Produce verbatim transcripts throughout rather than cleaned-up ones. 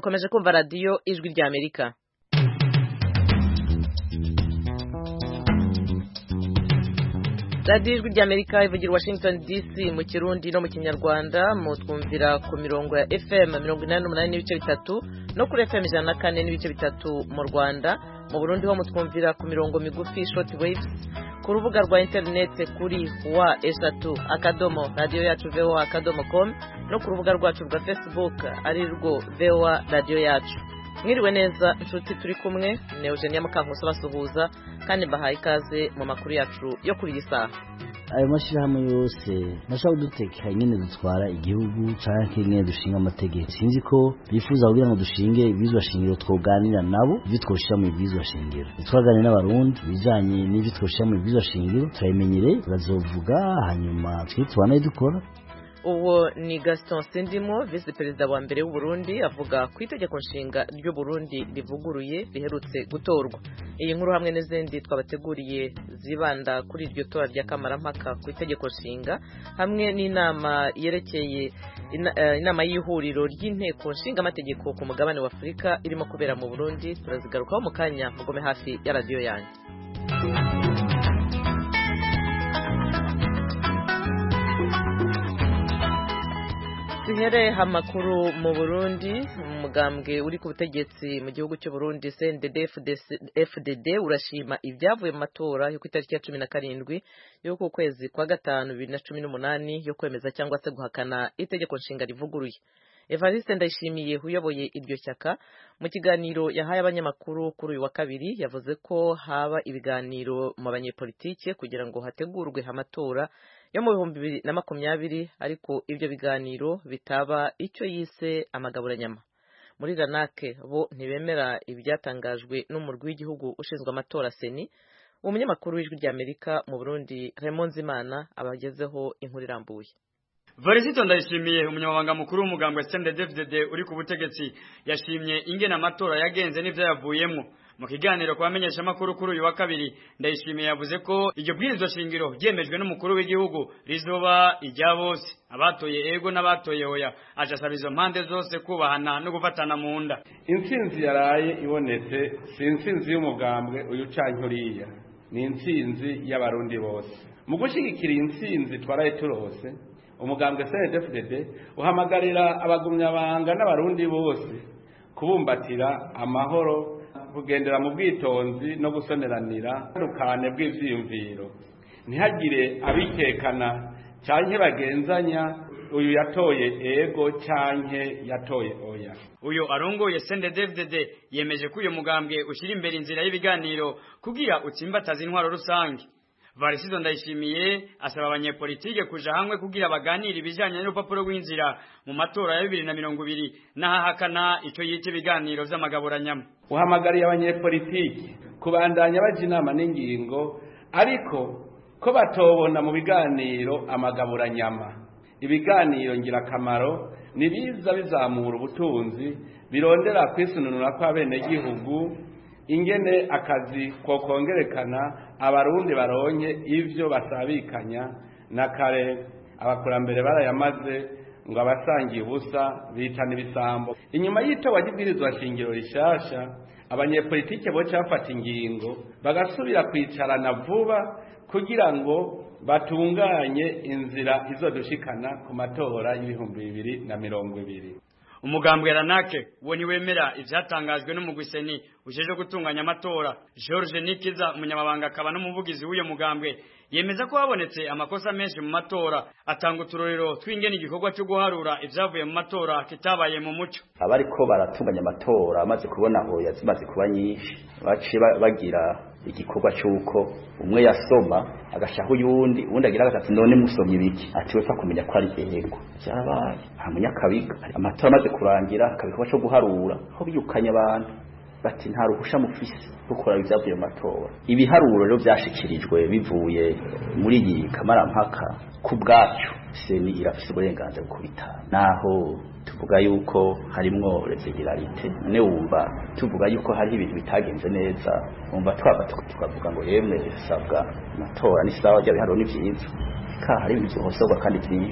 mukomeje kumva radio ijwi rya Amerika. Radio ijwi rya Amerika ivugira Washington D C mu Kirundi no mu Kinyarwanda, mutwumvira ku mirongo ya F M mirongo inani n'umunani n'ibice bitatu no kuri F M ijana na kane n'ibice bitatu mu Rwanda. Mu Burundi ho mutwumvira ku mirongo migufi short waves, ku rubuga rwa internet kuri wa eshatu akadomo radio yacu V O A akadomo com no ku rubuga rwacu rwa Facebook ari rwo V O A radio yacu. Mwiriwe neza inshuti turi kumwe, ne Eugenia Mukankuso basuhuza kandi bahaye ikaze mu makuru yacu yo kuri iyi saha. Ayo mashirahamwe yose nashaka dutekera nyine dutwara igihugu canke nyine dushinga amategeko. Sinzi ko bifuza kugira ngo dushinge ibizwa shingiro twoganira nabo ibyo twoshira mu ibizwa shingiro. Twaganira n'abarundi bizanye n'ibyo twoshira mu ibizwa shingiro, turayimenyere bazovuga hanyuma twitwana dukora. Uwo ni Gaston Sindimo, vice perezida wa mbere w'u Burundi, avuga ku itegeko nshinga ry'u Burundi rivuguruye riherutse gutorwa. Iyi nkuru hamwe n'izindi twabateguriye zibanda kuri iryo tora rya kamarampaka ku itegeko nshinga hamwe n'inama yerekeye inama y'ihuriro ry'inteko nshinga amategeko ku mugabane wa Afrika irimo kubera mu Burundi. Turazigarukaho mu kanya, mugome hafi ya radio yanyu. Tuhere hamakuru mu Burundi. Umugambwe uri ku butegetsi mu gihugu cy'u Burundi C N D D F D D urashima ibyavuye mu matora yo ku itariki ya cumi na karindwi yo ku kwezi kwa gatanu bibiri na cumi n'umunani yo kwemeza cyangwa se guhakana itegeko nshinga rivuguruye. Evariste Ndayishimiye uyoboye iryo shyaka mu kiganiro yahaye abanyamakuru kuri uyu wa kabiri yavuze ko haba ibiganiro mu banyepolitike kugira ngo hategurwe amatora yo mu bihumbi bibiri na makumyabiri, ariko ibyo biganiro bitaba icyo yise amagaburanyama. Muri Ranake bo ntibemera ibyatangajwe n'umurwi w'igihugu ushinzwe amatora Seni. Umunyamakuru w'ijwi rya Amerika mu Burundi Raymond Zimana abagezeho inkuru irambuye. Varisito Ndayishimiye umunyamabanga mukuru w'umugambwe C N D D F D D uri ku butegetsi yashimye ingene amatora yagenze n'ivyo yavuyemwo. Mu kiganiro kwa bamenyesha makuru kuri uyu wa kabiri, Ndayishimiye yavuze ko iryo bwirizwa shingiro ryemejwe n'umukuru w'igihugu rizoba ijya bose, abatoye ego n'abatoye oya. Aje asaba izo mpande zose kubahana no gufatana mu nda. Intsinzi yaraye ibonetse si intsinzi y'umugambwe uyu canke uriya, ni intsinzi y'abarundi bose. Mu gushigikira intsinzi twaraye turose, umugambwe C N D D F D D uhamagarira abagumyabanga n'abarundi bose kubumbatira amahoro, kugendera mu bwitonzi no gusoneranira rukane bw'ivyiyumviro. Ntihagire abikekana canke bagenzanya uyu yatoye ego canke yatoye oya. Uyu arongoye C N D D F D D yemeje ko uyu mugambwe ushira imbere inzira y'ibiganiro kugira utsimbataza intwaro rusange. Varisito Ndayishimiye asaba abanyepolitike kuja hamwe kugira baganire ibijanye n'urupapuro rw'inzira mu matora ya bibiri na mirongo ibiri n'ahahakana ico yita ibiganiro vy'amagaburanyama. Uhamagariye abanyepolitike kubandanya baje inama n'ingingo, ariko ko batobona mu biganiro amagaburanyama. Ibiganiro ngirakamaro nibiza bizamura ubutunzi, birondera kwisununura kwa bene gihugu, ingene akazi ko kongerekana abarundi baronye ivyo basabikanya na kare abakurambere barayamaze ngo abasangiye ubusa bitana ibisambo. Inyuma y'ito wagibwirizwa shingiro rishasha, abanyepolitike bo cyafata ingingo bagasubira kwicarana vuba kugira ngo batunganye inzira izodushikana ku matora y'ibihumbi bibiri na mirongo ibiri. Umugambwe Ranake wo ni wemera ivyatangajwe n'umugwiseni ujeje gutunganya amatora. George Nikiza umunyamabanga akaba n'umuvugizi w'uyo mugambwe yemeza ko habonetse amakosa menshi mu matora, atanga uturorero tw'ingene igikorwa cyo guharura ivyavuye mu matora kitabaye mu muco. Abariko baratunganya amatora amaze kubona aho yazimaze kuba nyinshi baci bagira igikorwa cyuko umwe yasoma agashaho yundi undi agira gatatu none musomye biki ati we fa kumenya ko ari yego cyarabaye hamunya kabiga amatora amaze kurangira kabikwa cyo guharura aho biyukanya abantu bati nta ruhusha mufise gukora ibyavuye mu matora. Ibiharuro rero byashikirijwe bivuye muri iyi kamarampaka ku bwacu Seni irafise uburenganzira bwo kubitanga, naho tuvuga yuko harimwo irregularité ne wumva tuvuga yuko hari ibintu bitagenze neza, umva twaba tukavuga ngo yemwe sabwa amatora ni sawa rya biharuro ni byiza ka hari ibintu hosoga kandi byinshi.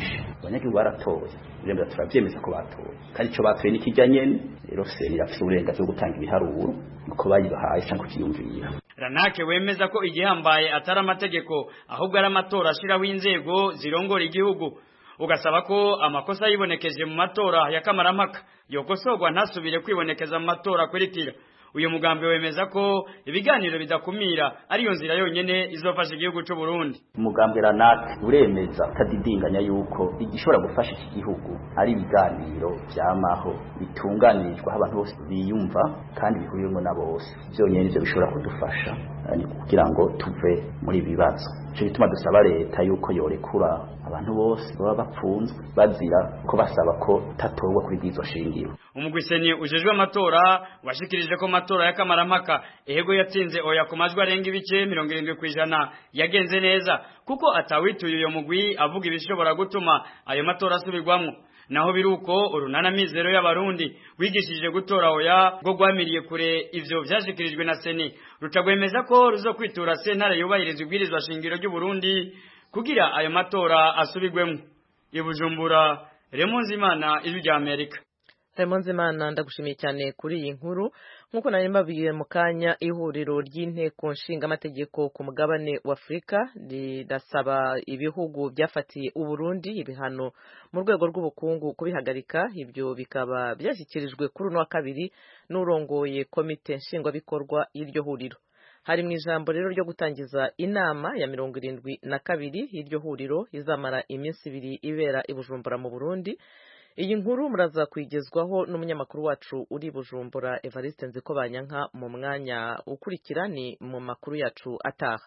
abanyagihugu baratoye rero turavyemeza ko batoye kandi ico batoye nikijya nyene rero seni irafise uburenganzira bwo gutanga ibiharuro uko bayibahaye cyangwa kiyumvira. Ranake wemeza ko igihambaye atari amategeko ahubwo ari amatora ashiraho inzego zirongora igihugu, ugasaba ko amakosa yibonekeje mu matora ya kamarampaka yokosorwa ntasubire kwibonekeza mu matora kweritira. Uyu mugambi wemeza ko ibiganiro bidakumira ariyo nzira yonyene izofasha igihugu cy'u Burundi. Umugambi Ranake uremeza tadidinganya yuko igishobora gufasha iki gihugu ari ibiganiro byamaho bitunganirijwe abantu bose biyumva kandi bihuriyemo na bose. Byonyene ivyo bishobora kudufasha kugira ngo tuve muri bibazo. Cyo bituma dusaba leta yuko yorekura abantu bose baba bapfunzwe bazira ko basaba ko tatorwa kuri bwizo shingiro. Umugwiseni ujejwe amatora washikirije ko amatora ya kamarampaka ehego yatsinze oya ku majwi arenga ibice mirongo irindwi kw'ijana yagenze neza kuko atawituye uyo mugwi avuga ibishobora gutuma ayo matora asubirwamwo. Naho biruko urunana mizero y'abarundi wigishije gutora oya bwo gwamiriye kure ivyo vyashikirijwe na Seni rutagwemeza ko ruzo kwitura sentare yubahiriza ibwirizwa shingiro ry'u Burundi kugira ayo matora asubirwemwo. Ibujumbura, Remonzi Imana, Ijwi rya Amerika. Remonzi Imana ndagushimiye cyane kuri iyi nkuru. Nkuko nari mbabiye mu kanya, ihuriro ry'inteko nshinga amategeko ku mugabane wa Afrika rirasaba ibihugu byafatiye u Burundi ibihano mu rwego rw'ubukungu kubihagarika. Ibyo bikaba byashyikirijwe kuri uno wa kabiri n'urongoye komite nshingwabikorwa y'iryo huriro. Hari mu ijambo rero ryo gutangiza inama ya mirongo irindwi na kabiri y'iryo huriro izamara iminsi ibiri ibera i Bujumbura mu Burundi. Iyi nkuru muraza kwigezwaho n'umunyamakuru wacu uri Bujumbura Evariste Nzikobanyanka mu mwanya ukurikira ni mu makuru yacu ataha.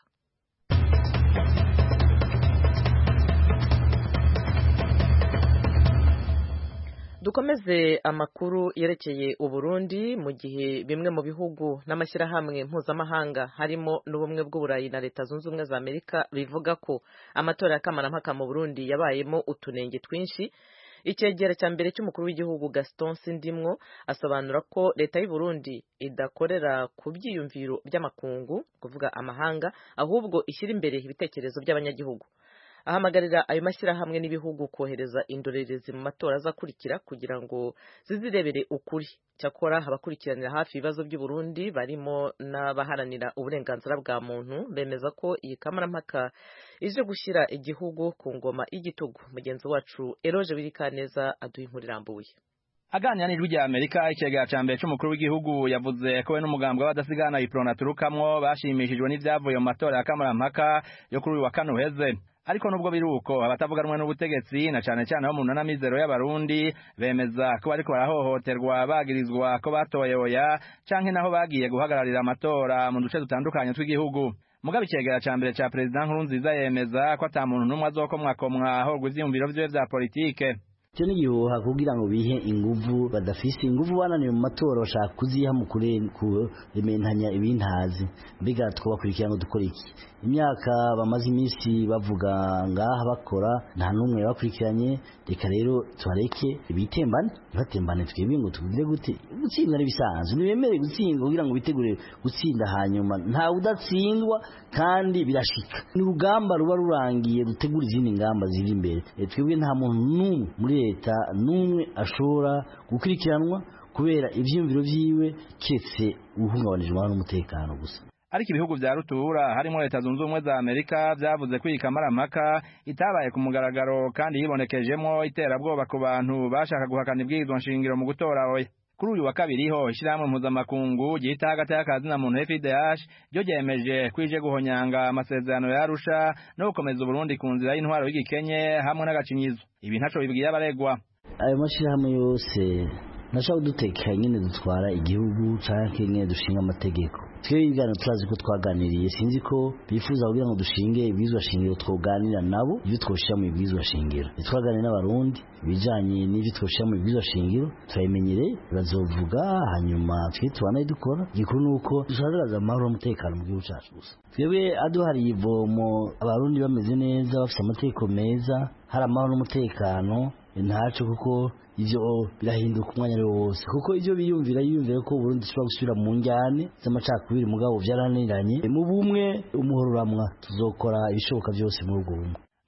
Dukomeze amakuru yerekeye u Burundi mu gihe bimwe mu bihugu n'amashyirahamwe mpuzamahanga harimo n'ubumwe bw'Uburayi na Leta Zunze Ubumwe za Amerika bivuga ko amatora ya kamarampaka mu Burundi yabayemo utunenge twinshi. Icyegera cya mbere cy'umukuru w'igihugu Gaston Sindimwo asobanura ko leta y'u Burundi idakorera ku byiyumviro by'amakungu kuvuga amahanga ahubwo ishyira imbere ibitekerezo by'abanyagihugu. Ahamagarira ayo mashyirahamwe n'ibihugu kohereza indorerezi mu matora azakurikira kugira ngo zizirebere ukuri. Cyakora abakurikiranira hafi ibibazo by'u Burundi barimo n'abaharanira uburenganzira bwa muntu bemeza ko iyi kamarampaka ije gushyira igihugu ku ngoma y'igitugu. Mugenzi wacu Eroje Birikaneza aduha inkuru irambuye. Aganira n'Ijwi rya Amerika, icyegera cya mbere cy'umukuru w'igihugu yavuze ko we n'umugambwe w'abadasigana iprona turukamwo bashimishijwe n'ivyavuye mu matora ya kamarampaka yo kuri uyu wa kane uheze. Ariko nubwo biruko abatavuga rumwe n'ubutegetsi na cyane cyane abo mu nana mizero y'abarundi bemeza ko bariko barahohoterwa bagirizwa ko batoye oya canke naho bagiye guhagararira amatora mu duce dutandukanye tw'igihugu. Mugabe icyegera cya mbere cya President Nkurunziza yemeza ko ata muntu n'umwe azokomwakomwa ahorwa ivyiyumviro vyiwe vya politike. Cyo nigihuha kugira ngo bihe inguvu badafise inguvu bananiye mu matora bashaka kuziha mu kurementanya ibintazi mbega twabakurikira ngo dukora iki. Imyaka bamaze iminsi bavuga ngaha bakora nta numwe bakurikiranye, reka rero twareke ibitembane batembane twebwe ngo tugire gute gutsinda n'ibisanzwe nibemere gutsinda kugira ngo bitegure gutsinda hanyuma nta udatsindwa kandi birashika. Ni urugamba ruba rurangiye rutegura izindi ngamba ziri imbere. Twebwe nta muntu numwe muri leta numwe ashobora gukurikiranwa kubera ivyumviro vyiwe ketse uhungabanijwe n'umutekano gusa. Ariko ibihugu vya rutura harimo Leta Zunze Ubumwe za Amerika vyavuze ko iyi kamarampaka itabaye ku mugaragaro kandi yibonekejemo iterabwoba ku bantu bashaka guhakana ibwirizwa nshingiro mu gutora oya. Kuri uyu wa kabiri ho ishyirahamwe mpuzamakungu gihita hagati y'akazi na muntu F I D H ryo ryemeje kwije guhonyanga amasezerano ya Arusha no gukomeza Burundi ku nzira y'intwaro y'igikenye hamwe n'agacinyizo. Ibi ntaco bibwiye abaregwa. Ayo mashyirahamwe yose nashaka dutekanye nyine dutwara igihugu canke nyine dushinga amategeko. Twe ibiganiro turazi ko twaganiriye, sinzi ko bifuza kugira ngo dushinge ibizwa shingiro twoganira nabo ibyo twoshira mu ibizwa shingiro. Twaganira n'abarundi bijanye n'ibyo twoshira mu ibizwa shingiro turayimenyereye bazovuga hanyuma twe tubanaye dukora. Gikuru nuko dushagaza amahoro n'umutekano mu gihugu cyacu gusa. Twebwe aduhari ivomo abarundi bameze neza bafite amategeko meza hari amahoro n'umutekano ntaco kuko ivyo birahinduka umwanya rero wose kuko ivyo biyumvira yiyumvira ko Burundi dushobora gusubira mu njyane z'amacakubiri mugabo vyaraniranye mu bumwe umuhoruramwa tuzokora ibishoboka byose muri ubwo bumwe.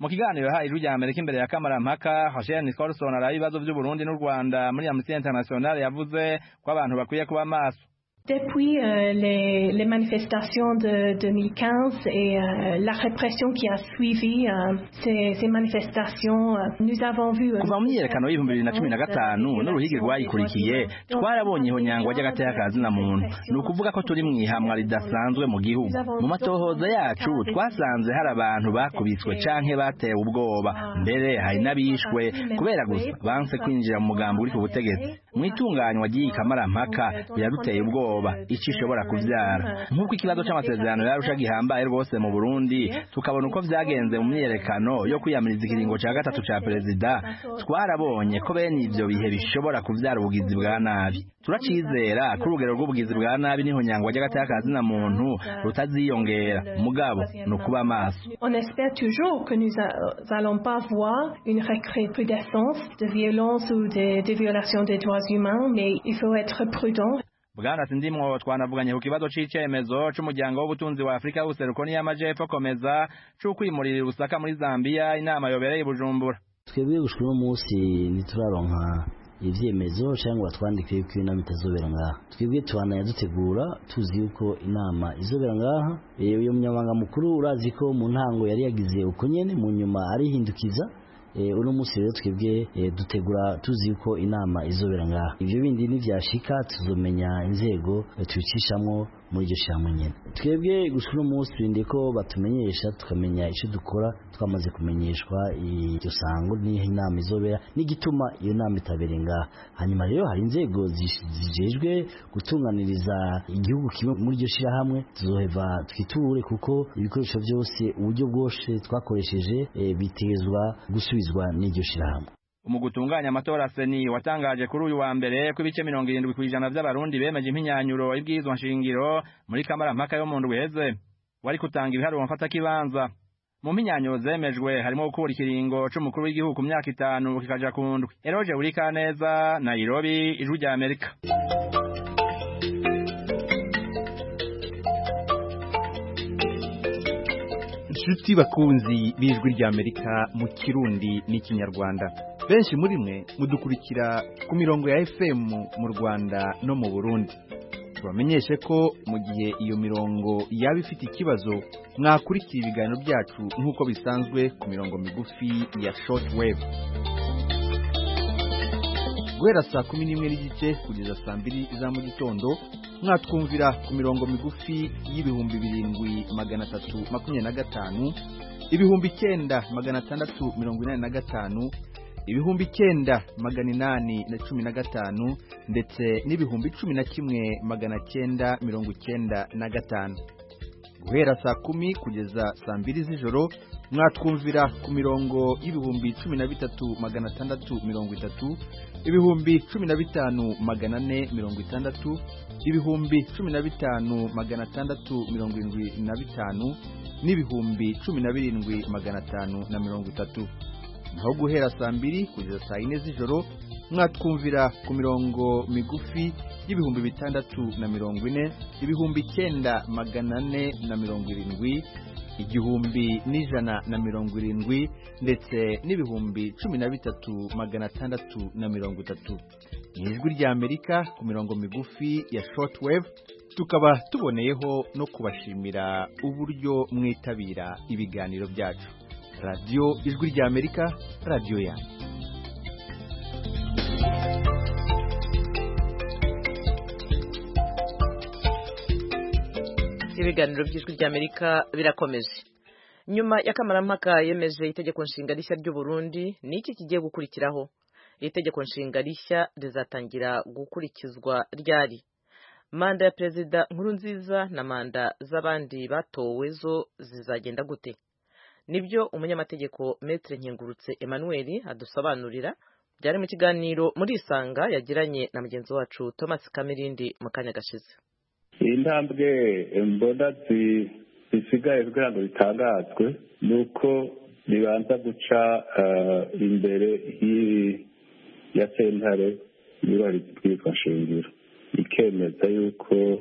mu kiganiro yahaye ijwi rya Amerika imbere ya kamarampaka Hasheni Nicholson araye ibibazo by'u Burundi n'u Rwanda muri Amnesty International yavuze ko abantu bakwiye kuba maso. Depuis euh, les, les manifestations de deux mille quinze et euh, la répression qui a suivi euh, ces, ces manifestations, euh, nous avons vu... Kuva mu myiyerekano y'ibihumbi bibiri na cumi na gatanu n'uruhigi rwayikurikiye twarabonye ihonyangwa ry'agateka ka zina muntu. Ni ukuvuga ko turi mu ihamwa ridasanzwe mu gihugu. Mu matohoza yacu twasanze hari abantu bakubiswe canke batewe ubwoba, mbere hari n'abishwe kubera gusa banse kwinjira mu mugambi uri ku butegetsi. Mu itunganywa ry'iyi kamarampaka biraduteye ubwoba ico ishobora kuvyara, nk'uko ikibazo c'amasezerano yarusha gihambaye rwose mu Burundi, tukabona uko vyagenze mu myiyerekano yo kwiyamiriza ikiringo ca gatatu ca perezida. Twarabonye ko bene ivyo bihe bishobora kuvyara ubugizi bwa nabi. Turacizera ko urugero rw'ubugizi bwa nabi n'ihonyangwa ry'agateka ka zina muntu rutaziyongera, mugabo ni ukuba maso. On espère toujours que nous allons pas voir une recrudescence de violence ou de, de violation des droits humains, mais il faut être prudent. Bwana Sindimwo twanavuganye ku kibazo c'icemezo c'umuryango w'ubutunzi wa Afrika y'ubuseruko n'iy'amajepfo komeza c'ukwimurira Lusaka muri Zambia, inama yobereye i Bujumbura. Twebwe gushika uno munsi ntituraronka ivyemezo cyangwa batwandike yuko inama itazobera ngaha. Twebwe twananya dutegura tuzi yuko inama izobera ngaha. Uyo munyamabanga mukuru urazi ko mu ntango yari yagize uko nyene, mu nyuma arihindukiza. Eh, uno munsi rero twebwe eh, dutegura tuzi yuko inama izobera ngaha. Ivyo bindi nivyashika tuzomenya inzego eh, tubicishamwo muri iryo shamwe nyene. Twebwe gushika uno munsi ndiko batumenyesha tukamenya ico dukora, twamaze kumenyeshwa iryo sango ni inama izobera n'igituma iyo nama itabere ngaha. Hanyuma rero hari inzego zijejwe gutunganiriza igihugu kimwe muri iryo shirahamwe, tuzoheva twiture kuko ibikoresho byose uburyo bwose twakoresheje eh, bitezwa gusubizwa n'iryo shirahamwe. Umugutunganya amatora Seni watangaje kuri uyu wa mbere ko ibice mirongo irindwi kw'ijana by'abarundi bemeje impinyanyuro y'ibwirizwa nshingiro muri kamarampaka yo mu ndwi iheze. Wari kutanga ibiharuro mfata kibanza. Mu mpinyanyuro zemejwe harimo gukura ikiringo c'umukuru w'igihugu ku myaka itanu kikaja ku ndwi. Eroje Urikaneza, Nairobi, Ijwi rya Amerika. Inshuti bakunzi b'Ijwi rya Amerika mu Kirundi n'ikinyarwanda, benshi muri mwe mudukurikira ku mirongo ya F M mu Rwanda no mu Burundi. Tubamenyeshe ko mu gihe iyo mirongo yaba ifite ikibazo mwakurikira ibiganiro byacu nk'uko bisanzwe ku mirongo migufi ya shortwave. Guhera saa kumi n'imwe n'igice kugeza saa mbiri za mu gitondo mwatwumvira ku mirongo migufi y'ibihumbi birindwi magana atatu makumyabiri na gatanu, ibihumbi icyenda magana atandatu mirongo inani na gatanu, ibihumbi icyenda magana inani na cumi na gatanu ndetse n'ibihumbi cumi na kimwe magana cyenda mirongo icyenda na gatanu. Guhera saa kumi kugeza saa mbiri z'ijoro mwatwumvira ku mirongo y'ibihumbi cumi na bitatu magana atandatu mirongo itatu, ibihumbi cumi na bitanu magana ane mirongo itandatu, ibihumbi cumi na bitanu magana atandatu mirongo irindwi na bitanu n'ibihumbi cumi na birindwi magana atanu na mirongo itatu. Naho guhera saa mbiri kugeza saa yine z'ijoro mwatwumvira ku mirongo migufi y'ibihumbi bitandatu na mirongo ine, ibihumbi icyenda magana ane na mirongo irindwi, igihumbi n'ijana na mirongo irindwi ndetse n'ibihumbi cumi na bitatu magana atandatu na mirongo itatu. Ijwi rya Amerika ku mirongo migufi ya shortwave, tukaba tuboneyeho no kubashimira uburyo mwitabira ibiganiro byacu. Radio Ijwi rya Amerika, radio yanyu. Ibiganiro by'Ijwi rya Amerika birakomeje. Nyuma ya kamarampaka yemeje itegeko nshinga rishya ry'u Burundi, ni iki kigiye gukurikiraho? Itegeko nshinga rishya rizatangira gukurikizwa ryari? Manda ya Perezida Nkurunziza na manda z'abandi batowe zo zizagenda gute? Nibyo umunyamategeko Maître Nkengurutse Emmanuel adusobanurira, byari mu kiganiro muri Isanga yagiranye na mugenzi wacu Thomas Kamirindi mu kanya gashize. Intambwe mbona zisigaye kugira ngo bitangazwe nuko bibanza guca imbere ya sentare y'ibarizi bwitwa shingiro, ikemeza yuko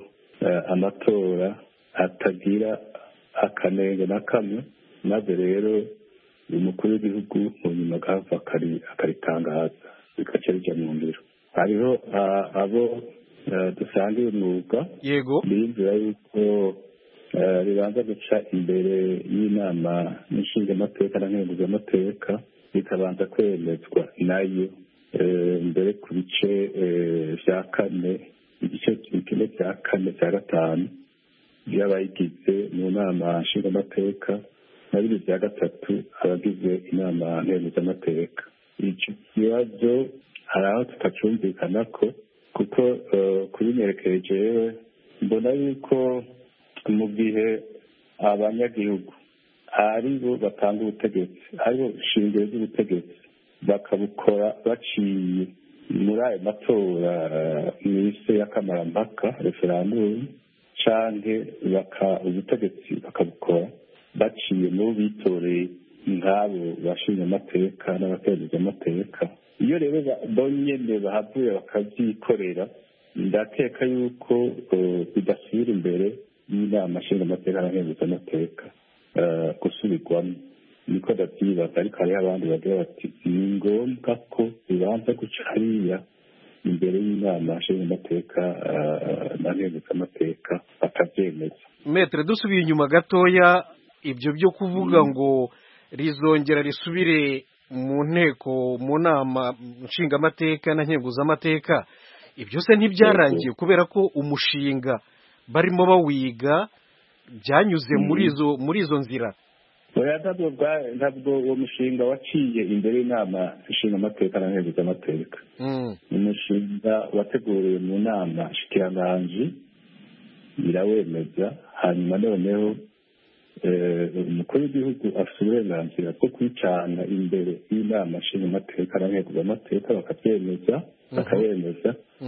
amatora atagira akanenge na kamwe, maze rero umukuru w'igihugu mu nyuma agahava akaritangaza bigaca bijya mu ngiro. Hariho abo dusangiye umwuga yego biyumvira yuko ribanza guca imbere y'inama nshingamateka na nkenguzamateka bikabanza kwemezwa nayo mbere ku bice vya kane igice kimwe cya kane cya gatanu by'abayigize mu nama nshingamateka na bibiri bya gatatu abagize inama nkenguzamateka. Icyo kibazo hari aho tutacumvikana ko kuko kubinyerekeye jewe mbona yuko mu gihe abanyagihugu ari bo batanga ubutegetsi ari bo shingiro ry'ubutegetsi bakabukora baciye muri ayo matora mw'isi y'akamarampaka referandumu canke ubutegetsi bakabukora baciye mu bitoreye nk'abo bashinga amateka n'abateguza amateka. Iyo rero bonyene bahavuye bakavyikorera ndateka yuko bidasubira imbere y'inama nshingamateka na nkenguzamateka gusubirwamo. Niko ndavyibaza, ariko hariho abandi bagira bati ni ngombwa ko bibanza guca hariya imbere y'inama nshingamateka na nkenguzamateka bakavyemeza. Metre, dusubiye inyuma gatoya, ibyo byo kuvuga ngo rizongera risubire mu nteko mu nama nshingamateka na nkenguzamateka, ibyo se ntibyarangiye kubera ko umushinga barimo bawiga byanyuze muri izo muri izo nzira? Oya, ntabwo uwo mushinga waciye imbere y'inama nshingamateka na nkenguzamateka. Umushinga wateguriwe mu nama shikiranganji irawemeza, hanyuma noneho umukuru w'igihugu afite uburenganzira bwo kwicana imbere y'inama nshingamateka na nkenguzamateka bakabyemeza bakayemeza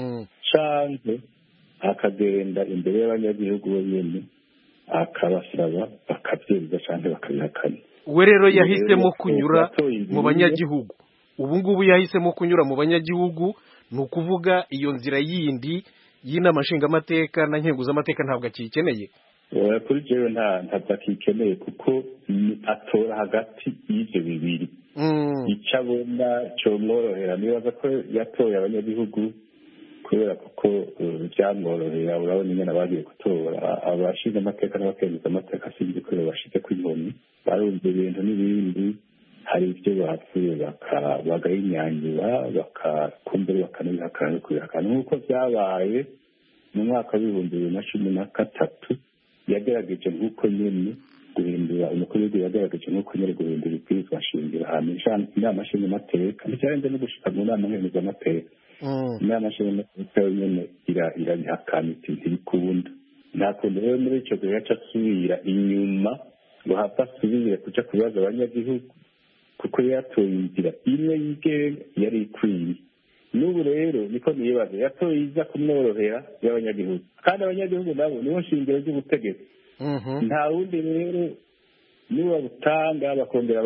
canke akagenda imbere y'abanyagihugu bonyene akabasaba bakabyemeza canke bakabihakana. We rero yahisemo kunyura mu banyagihugu. Ubu ngubu yahisemo kunyura mu banyagihugu, ni ukuvuga iyo nzira yindi y'inama nshingamateka na nkenguzamateka ntabwo akiyikeneye. Oya, kuri jewe nta ntabwo akikeneye kuko atora hagati y'ivyo bibiri. Ico abona comworohera nibaza ko yatoye abanyagihugu kubera kuko byamworohera. Urabona ingene bagiye gutora abashinga amateka n'abakenguza amateka sinzi ko bashize ku inkoni barumva ibintu n'ibindi, hari ibyo bapfuye bagayinyanyura bakakumbura bakanabihakana kubihakana nk'uko byabaye mu mwaka w'ibihumbi bibiri na cumi na gatatu. Yagerageje nk'uko nyene guhindura umukuru w'igihugu yagerageje nk'uko nyene guhindura ibwirizwa shingiro ahantu inama nshingamateka ntibyarenze no gushika mu nama nkenguzamateka. Inama nshingamateka nyene irabihakana iti ntibikunda. Nta kuntu rero muri ico gihe yaca asubira inyuma ngo hava asubire kuja kubibaza abanyagihugu kuko yatoye inzira imwe yigenga yari ikwiye. N'ubu rero niko nibaza yatoye iza kumworohera y'abanyagihugu, kandi abanyagihugu nabo nibo shingiro ry'ubutegetsi. Nta wundi rero niba butanga bakongera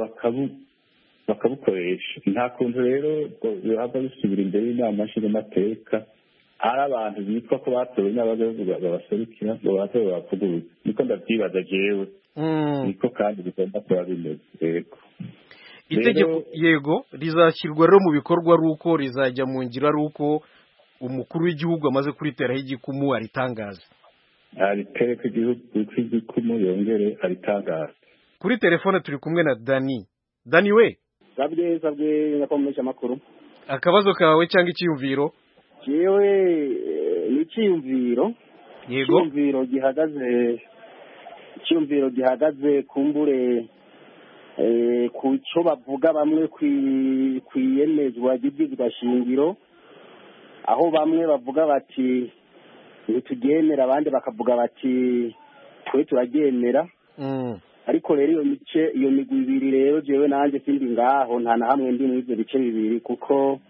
bakabukoresha. Nta kuntu rero bihava bisubira imbere y'inama nshingamateka ari abantu bitwa ko batowe n'abanyagihugu babaserukira ngo baze babavuguruze. Niko ndavyibaza jewe, niko kandi bigomba kuba bimeze. Yego, itegeko yego rizashyirwa rero mu bikorwa ari uko rizajya mu ngiro ari uko umukuru w'igihugu amaze kuriteraho igikumu aritangaza. Aritereka igihugu igikumu yongere aritangaza. Kuri telefone turi kumwe na Dani. Dani we? Sabwe sabwe nakomeje amakuru. Akabazo kawe cyangwa icyiyumviro? Jewe ni icyiyumviro. Yego. Icyiyumviro gihagaze icyiyumviro gihagaze kumbure ku cyo bavuga bamwe kwiyemezwa ry'ibwirizwa shingiro, aho bamwe bavuga bati ntituryemera abandi bakavuga bati twe turaryemera. Ariko rero iyo mice iyo migwi ibiri rero jewe nanjye sindi ngaho, nta na hamwe ndi muri ibyo bice bibiri kuko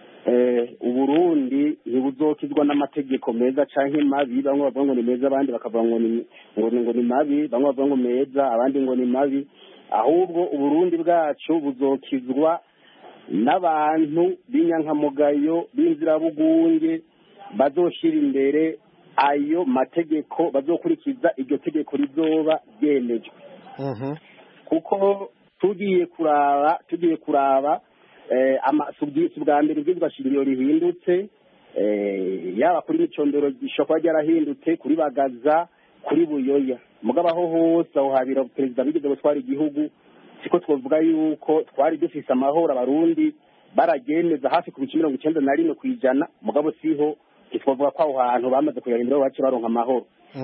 Uburundi ntibuzokizwa n'amategeko meza canke mabi. Bamwe bavuga ngo ni meza abandi bakavuga ngo ni ngo ni mabi, bamwe bavuga ngo meza abandi ngo ni mabi. Ahubwo Uburundi bwacu buzokizwa n'abantu b'inyankamugayo b'inzirabugunge bazoshira imbere ayo mategeko, bazokurikiza iryo tegeko rizoba ryemejwe. kuko tugiye kuraba tugiye kuraba amasubizo bwa mbere ibwirizwa shingiro rihindutse yaba kuri Micondoro gishobora kuba ryarahindutse kuri Bagaza kuri Buyoya mugabo aho hose aho habira perezida bigeze gutwara igihugu siko twovuga yuko twari dufise amahoro abarundi baragemeza hafi ku bice mirongo icyenda na rimwe kw'ijana mugabo siho twovuga ko aho hantu bamaze kuyahindura bace baronka amahoro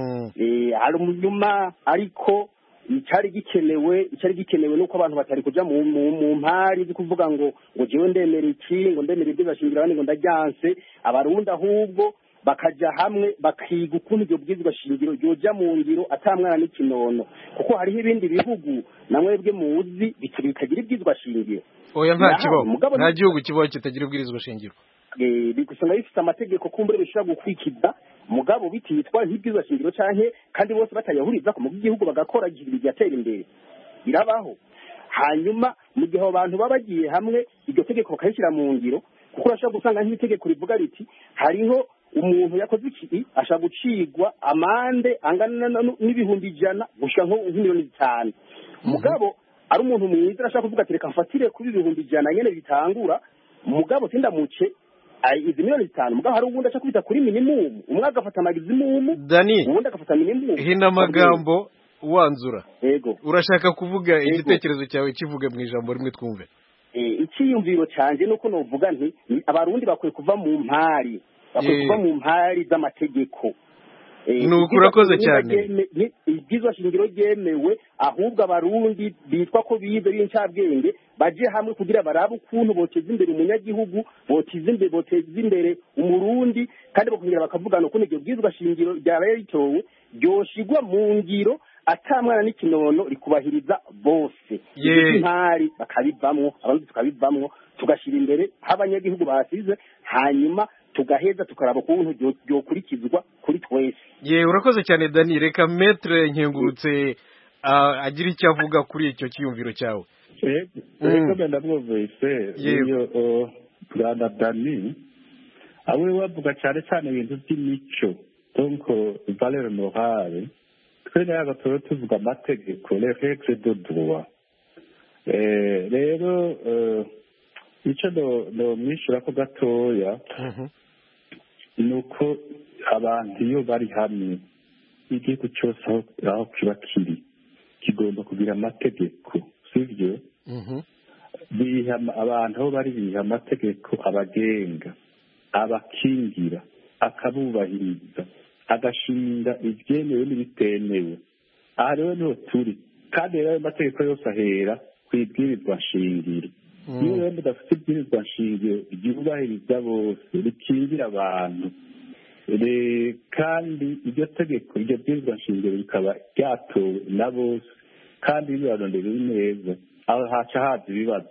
hari umunyuma ariko icyari gikenewe icyari gikenewe nuko abantu batari kuja mu mu mpari zo kuvuga ngo ngo jewe ndemera iki ngo ndemera ibyo bashingira abandi ngo ndajyanse abarundi ahubwo bakaja hamwe bakiga ukuntu ibyo bwizwa shingiro ryoja mu ngiro atamwana n'ikinono kuko hariho ibindi bihugu namwebwe muzi bitagira ibwizwa shingiro oya nta kibaho nta gihugu kibaho kitagira ibwirizwa shingiro eh bikusanga bifite amategeko kumbure bishobora gukwikiza mugabo bititwa nk'ibwizwa shingiro canke kandi bose batayahuriza ku mu gihugu bagakora igihe byatera imbere birabaho hanyuma mu gihe abantu babagiye hamwe iryo tegeko bakayishyira mu ngiro kuko urashobora gusanga nk'itegeko rivuga riti hariho umuntu yakoze iki ashaka gucigwa amande angana n'ibihumbi ijana gushika nko miliyoni zitanu mugabo ari umuntu mwiza arashaka kuvuga ati reka mfatire kuri ibihumbi ijana nyene bitangura mugabo sindamuce izi miliyoni zitanu mugabo hari ubundi ashaka kubita kuri minimum umwe agafata maximum ubundi agafata minimum hina amagambo wanzura yego urashaka kuvuga igitekerezo cyawe kivuge mu ijambo rimwe twumve icyiyumviro canje nuko novuga nti abarundi bakwiye kuva mu mpari bakwiye kuva mu mpari z'amategeko nuko urakoze cyane ibwizwa shingiro ryemewe ahubwo abarundi bitwa ko bize b'incabwenge baje hamwe kugira barabe ukuntu boteza imbere umunyagihugu boteza imbere boteza imbere umurundi kandi bakongera bakavugana ukuntu iryo bwizwa shingiro ryabaye ritowe ryoshigwa mu ngiro atamwana n'ikinono rikubahiriza bose intari bakabivamwo abandi tukabivamwo tugashira imbere abanyagihugu basize hanyuma tugaheza tukaraba ukuntu byokurikizwa kuri twese ye urakoze cyane Dani reka Maître Nkengurutse agira icyo avuga kuri icyo kiyumviro cyawe reka benda bwovese iyo bwana Dani awe wavuga cyane cyane ibintu by'imico donc valeur morale twe naga toro tuvuga amategeko les règles de droit rero icyo no mwishura ko gatoya nuko abantu iyo bari hamwe igihugu cyose aho kiba kiri kigomba kugira amategeko sivyo biha abantu aho bari biha amategeko abagenga abakingira akabubahiriza agashinga ibyemewe n'ibitemewe aha rero niho turi kandi rero ayo mategeko yose ahera ku ibwirizwa shingiro iyo rero mudafite ibwirizwa nshingiro ryubahiriza bose rikingira abantu kandi iryo tegeko iryo bwirizwa nshingiro rikaba ryatowe na bose kandi bibarondera neza aho haca haza ibibazo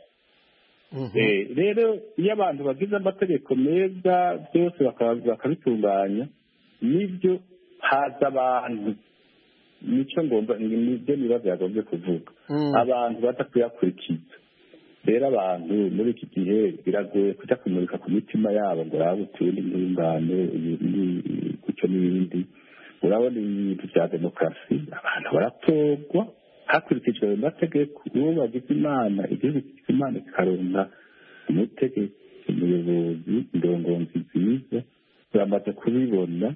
rero iyo abantu bagize amategeko meza byose bakabitunganya nibyo haza abantu nicyo ngomba nibyo nibazo yagombye kuvuga abantu badakuyakurikiza rero abantu muri iki gihe biragoye kujya kumurika ku mitima yabo ngo urabona utundi intungane gutyo n'ibindi urabona ibintu bya demokarasi abantu baratorwa hakurikijwe ayo mategeko uwo bagize imana igihugu kigize imana kikaronka umutegetsi umuyobozi indongozi nziza turamaze kubibona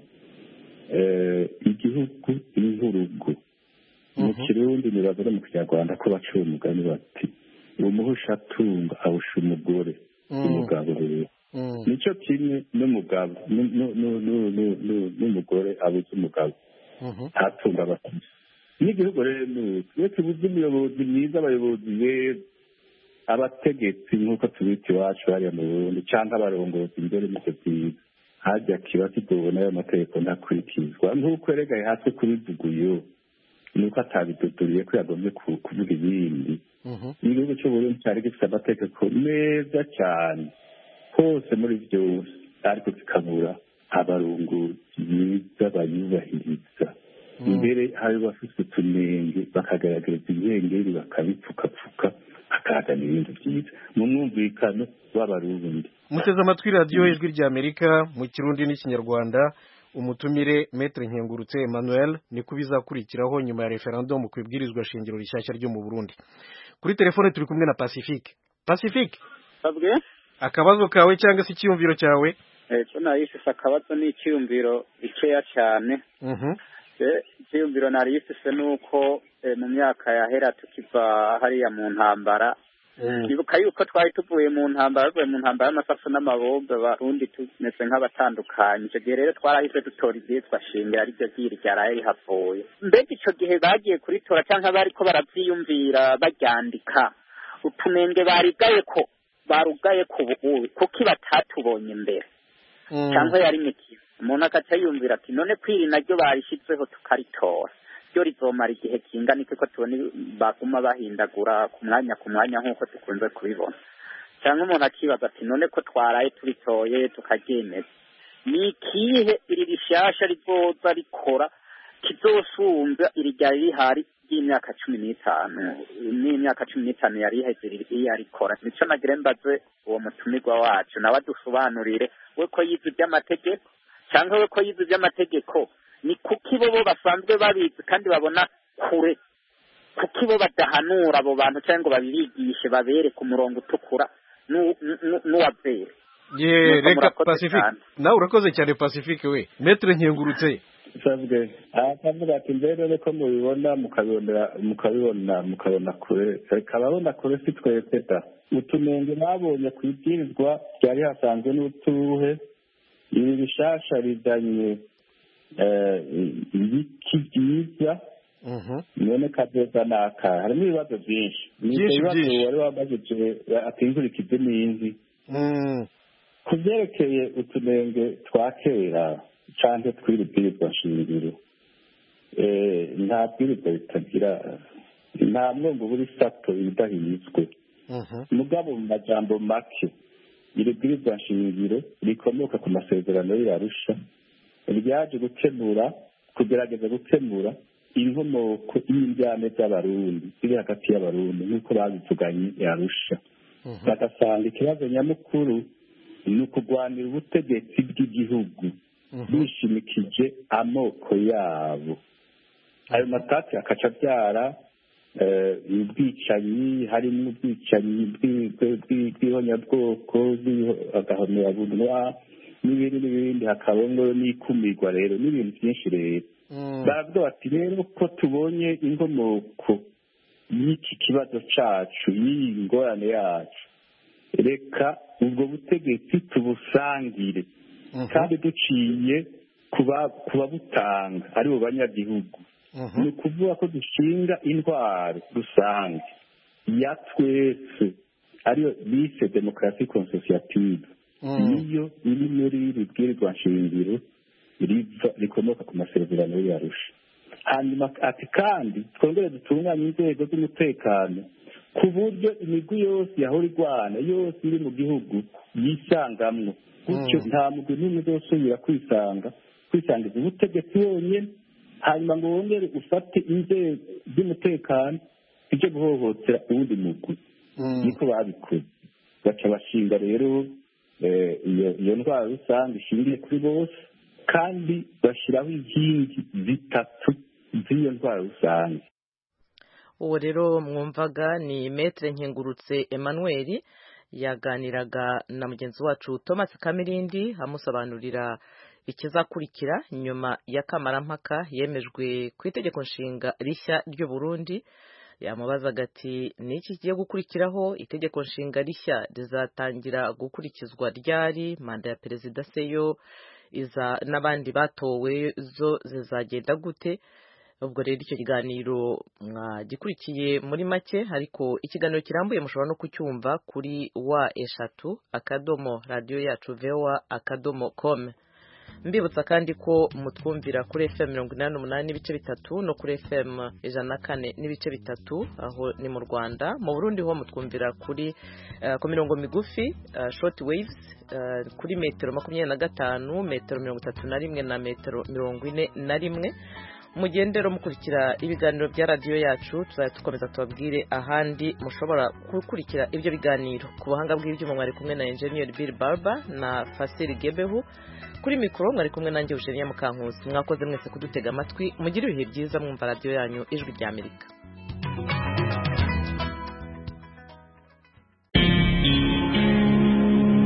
igihugu nk'urugo mu kirundi nibaza no mu kinyarwanda ko baciye umugani bati umuhusha atunga awusha umugore umugabo rero nicyo kimwe n'umugabo n'umugore abuze umugabo ntatunga abatisi n'igihugu rero iyo tubuze umuyobozi mwiza abayobozi beza abategetsi nk'uko tubita iwacu hariya mu Burundi cyangwa abarongozi imbere n'icyo byiza hajya kiba kigobona ayo mategeko ntakurikizwa nk'uko yeregaye hasi kubivuguyo nuko atabiduduriye ko yagombye kuvuga ibindi igihugu cy'uburundi cyari gifite amategeko meza cyane hose muri byose ariko kikabura abarunguzi biza bayubahiriza imbere hari bafite utunenge bakagaragariza ibihengeri bakabipfukapfuka bakazana ibintu byiza mu mwumvikano w'abarundi muteze amatwi radiyo ijwi ry'amerika mu kirundi n'ikinyarwanda umutumire Maître Nkengurutse Emmanuel ni kubizakurikiraho nyuma ya referendum ku ibwirizwa shingiro rishyashya ryo mu Burundi kuri telefone turi kumwe na Pacifique. Pacifique, sabwe akabazo kawe cyangwa se icyumviro cyawe? eh cyo nayifise akabazo ni icyumviro bikeya cyane. Mhm. eh icyumviro narifise nuko mu myaka yahera tukiva hariya mu ntambara nibuka yuko twari tuvuye mu ntambara tuvuye mu ntambara y'amasafu n'amabombe barundi tumeze nk'abatandukanye. Icyo gihe rero twarahise dutora igihe twashingira ari byo byiri ryaraye rihavuye. Mbega icyo gihe bagiye kuritora cyangwa bariko baravyiyumvira baryandika utunenge barigaye ko barugaye ku buhuwe kuko batatubonye imbere cyangwa yari miki umuntu akaca yumvira ati none kwiri naryo barishizeho tukaritora ryo rizomara igihe kingana iki ko tubona baguma bahindagura ku mwanya ku mwanya nk'uko tukunze kubibona. Cyangwa umuntu akibaza ati none ko twaraye turitoye tukaryemeza ni ikihe iri rishasha rizoza rikora kizosumbya iri ryari rihari y'imyaka cumi n'itanu n'imyaka cumi n'itanu yari iheze iri rikora. Nico nagire mbaze uwo mutumirwa wacu nawe adusobanurire we ko yize iby'amategeko cyangwa we ko yize iby'amategeko ni kuki bo basanzwe babizi kandi babona kure, kuki bo badahanura abo bantu cyangwa babibigishe babere ku murongo utukura n'uwabere. Ye reka Pacifique nawe urakoze cyane Pacifique we Maître Nkengurutse sabwe akavuga ati mbere reko mubibona mukabibona mukabibona mukabona kure kababona kure si twese da utunenge babonye kwibwirizwa byari hasanzwe n'utuhe ibi bishasha bizanye ibiki byiza none kazoza naka harimo ibibazo byinshi ibibazo wari wabajije atingurikize n'inzi ku byerekeye utunenge twa kera cyangwa tw'ibibwirizwa shingiro nta bwirizwa bitagira nta mwumva buri sato ibidahizwe mugabo mu majambo make iri bwirizwa shingiro rikomoka ku masezerano y'Arusha ryaje gukemura kugerageza gukemura inkomoko y'indyane z'abarundi ziri hagati y'abarundi nk'uko babivuganye Arusha bagasanga ikibazo nyamukuru ni ukugwanira ubutegetsi bw'igihugu bishimikije amoko yabo. Ayo matati akaca abyara ubwicanyi harimo ubwicanyi bw'ihonyabwoko agahomerabunwa n'ibindi n'ibindi hakabamo n'ikumirwa rero n'ibintu byinshi rero baravuga bati rero ko tubonye inkomoko y'iki kibazo cacu y'iyi ngorane yacu reka ubwo butegetsi tubusangire kandi duciye kuba butanga ari bo banyagihugu. Ni ukuvuga ko dushinga intwaro rusange ya twese ariyo bise demokarasi konsosiyative niyo iri muri iri bwirizwa nshingiro rikomoka ku masezerano y'Arusha. Hanyuma ati kandi twongere dutunganye inzego z'umutekano ku buryo imigwi yose yahora igwana yose iri mu gihugu yisangamwo gutyo nta mugwi n'umwe uzosubira kwisanga kwisangiza ubutegetsi wonyine hanyuma ngo wongere ufate inzego z'umutekano ibyo guhohotera uwundi mugwi. niko babikoze baca bashinga rero iyo ndwara rusange ishingiye kuri bose kandi bashyiraho inkingi zitatu z'iyo ndwara rusange. uwo rero mwumvaga ni Maître Nkengurutse Emmanuel yaganiraga na mugenzi wacu Thomas Kamirindi amusobanurira ikizakurikira nyuma ya kamarampaka yemejwe ku itegeko nshinga rishya ry'u Burundi. Yamubazaga ati niki kigiye gukurikiraho, itegeko nshinga rishya rizatangira gukurikizwa ryari, manda ya perezida seyo iza n'abandi batowe zo zizagenda gute. Ubwo rero icyo kiganiro mwagikurikiye muri make, ariko ikiganiro kirambuye mushobora no kucyumva kuri wa eshatu akadomo radio yacu voa akadomo com. Mbibutsa kandi ko mutwumvira kuri F M mirongo inani n'umunani n'ibice bitatu no kuri F M ijana na kane n'ibice bitatu aho ni mu Rwanda. Mu Burundi ho mutwumvira kuri uh, ku mirongo migufi uh, short waves uh, kuri metero makumyabiri na gatanu, metero mirongo itatu na rimwe na metero mirongo ine na rimwe. Mugendero mukurikira ibiganiro bya radio yacu, tuzakomeza tubabwire ahandi mushobora gukurikira ibyo biganiro. Ku buhanga bw'ibyuma mwari kumwe na Engineer Bill Barber na Fasiri Gebehu, kuri mikoro mwari kumwe nanjye Eugenia Mukankusi. Mwakoze mwese kudutega amatwi, mugira ibihe byiza mwumva radio yanyu Ijwi ry'Amerika.